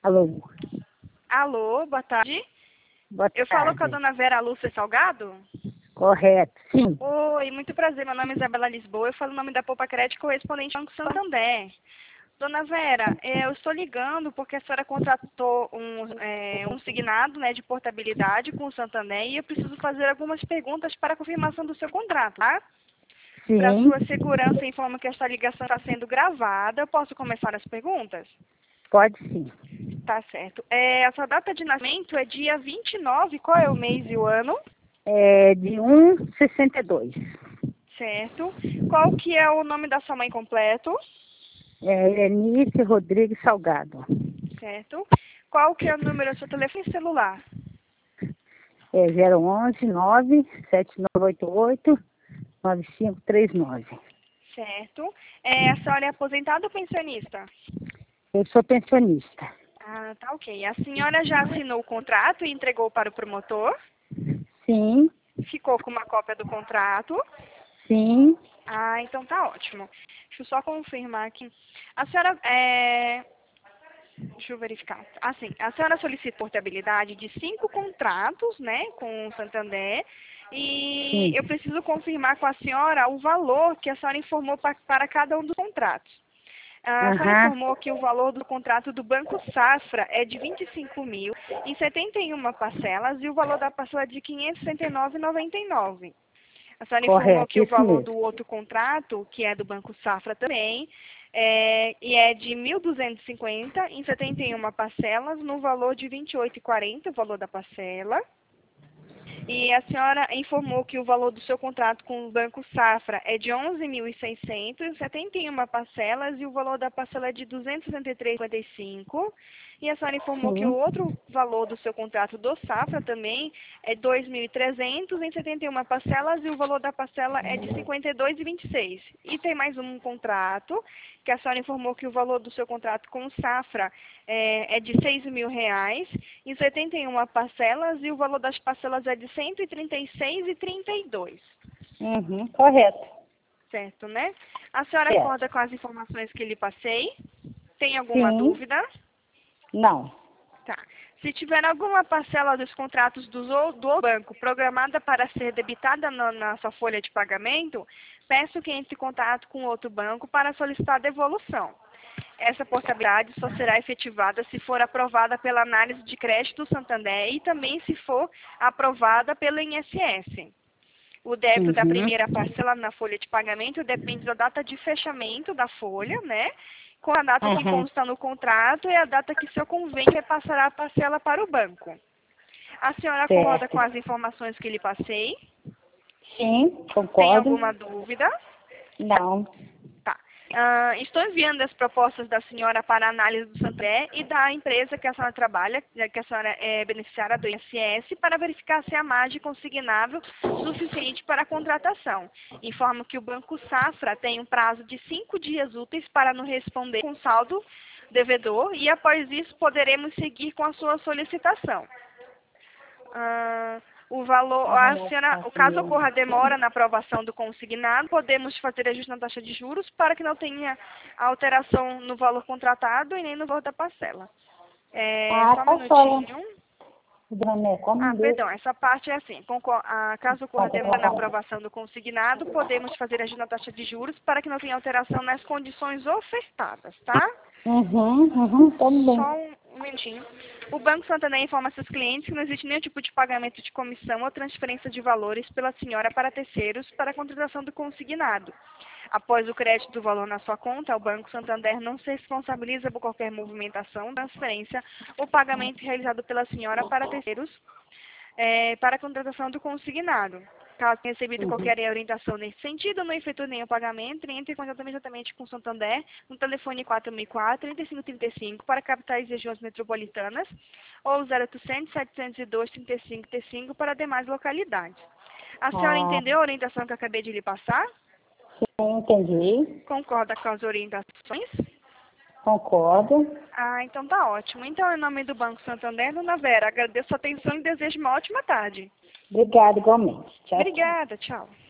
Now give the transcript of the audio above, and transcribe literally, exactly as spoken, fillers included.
Alô? Alô, boa tarde. Boa Eu tarde. falo com a dona Vera Lúcia Salgado? Correto, sim. Oi, muito prazer. Meu nome é Isabela Lisboa. Eu falo o nome da Poupa Crédito correspondente ao Banco Santander. Dona Vera, eh, eu estou ligando porque a senhora contratou um, eh, um signado, né, de portabilidade com o Santander e eu preciso fazer algumas perguntas para a confirmação do seu contrato, tá? Para Sim, sua segurança, informo que esta ligação está sendo gravada. Eu posso começar as perguntas? pode sim. Tá certo. É, a sua data de nascimento é dia vinte e nove, qual é o mês e o ano? É de um sessenta e dois. Certo. Qual que é o nome da sua mãe completo? É Enice Rodrigues Salgado. Certo. Qual que é o número do seu telefone celular? É zero onze nove sete nove oito oito nove cinco três nove. Certo. É, a senhora é aposentada ou pensionista? Eu sou pensionista. Ah, tá ok. A senhora já assinou o contrato e entregou para o promotor? Sim, Ficou com uma cópia do contrato? sim, Ah, então tá ótimo. Deixa eu só confirmar aqui. A senhora é... Deixa eu verificar. Assim, a senhora solicita portabilidade de cinco contratos, né, com o Santander, e sim. eu preciso confirmar com a senhora o valor que a senhora informou pa- para cada um dos contratos. A senhora Aham, informou que o valor do contrato do Banco Safra é de vinte e cinco mil em setenta e uma parcelas e o valor da parcela é de quinhentos e sessenta e nove reais e noventa e nove centavos. A senhora informou correto, que o isso valor mesmo. do outro contrato, que é do Banco Safra também, é, e é de mil duzentos e cinquenta em setenta e uma parcelas, no valor de vinte e oito reais e quarenta centavos, o valor da parcela. E a senhora informou que o valor do seu contrato com o Banco Safra é de onze mil e seiscentos em setenta e uma parcelas e o valor da parcela é de duzentos e sessenta e três reais e cinquenta e cinco centavos. E a senhora informou que o Sim, outro valor do seu contrato do Safra também é dois mil e trezentos em setenta e uma parcelas e o valor da parcela é de cinquenta e dois reais e vinte e seis centavos. E tem mais um contrato que a senhora informou que o valor do seu contrato com o Safra é, é de seis mil reais em setenta e uma parcelas e o valor das parcelas é de cento e trinta e seis reais e trinta e dois centavos. uhum, correto, Certo, né? A senhora certo. acorda com as informações que lhe passei? Tem alguma Sim, dúvida? não. Tá. Se tiver alguma parcela dos contratos do, zo- do banco programada para ser debitada na, na sua folha de pagamento, peço que entre em contato com outro banco para solicitar devolução. Essa portabilidade só será efetivada se for aprovada pela análise de crédito do Santander e também se for aprovada pelo I N S S. O débito da Uhum, primeira parcela na folha de pagamento depende da data de fechamento da folha, né? Com a data que uhum, consta no contrato e a data que seu convênio repassará a parcela para o banco. A senhora concorda certo. com as informações que lhe passei? Sim, Tem concordo. alguma dúvida? Não. Tá. Ah, estou enviando as propostas da senhora para análise do Santander e da empresa que a senhora trabalha, já que a senhora é beneficiária do I N S S, para verificar se a margem consignável suficiente para a contratação. Informo que o Banco Safra tem um prazo de cinco dias úteis para nos responder com saldo devedor e após isso poderemos seguir com a sua solicitação. Ah, o valor, a senhora, o caso ocorra demora na aprovação do consignado, podemos fazer ajuste na taxa de juros para que não tenha alteração no valor contratado e nem no valor da parcela. É, Ah, só um tá só. minutinho. Dona como Ah, desse, perdão, essa parte é assim. concor- ah, caso ocorra pode demora na colocar. aprovação do consignado, podemos fazer ajuste na taxa de juros para que não tenha alteração nas condições ofertadas, tá? Uhum, uhum, também. Só um, um minutinho. O Banco Santander informa seus clientes que não existe nenhum tipo de pagamento de comissão ou transferência de valores pela senhora para terceiros para a contratação do consignado. Após o crédito do valor na sua conta, o Banco Santander não se responsabiliza por qualquer movimentação, transferência ou pagamento realizado pela senhora para terceiros eh, para a contratação do consignado. Caso tenha recebido Uhum. qualquer orientação nesse sentido, não efetue nenhum pagamento, entre em contato imediatamente com o Santander no telefone quatro mil e quatro, trinta e cinco trinta e cinco para capitais e regiões metropolitanas ou zero oitocentos, setecentos e dois, trinta e cinco trinta e cinco para demais localidades. A senhora Ah, entendeu a orientação que eu acabei de lhe passar? sim, entendi. Concorda com as orientações? Concordo. Ah, então tá ótimo. Então, em nome do Banco Santander, Dona Vera, agradeço a atenção e desejo uma ótima tarde. Obrigada igualmente. Tchau, tchau. Obrigada, tchau.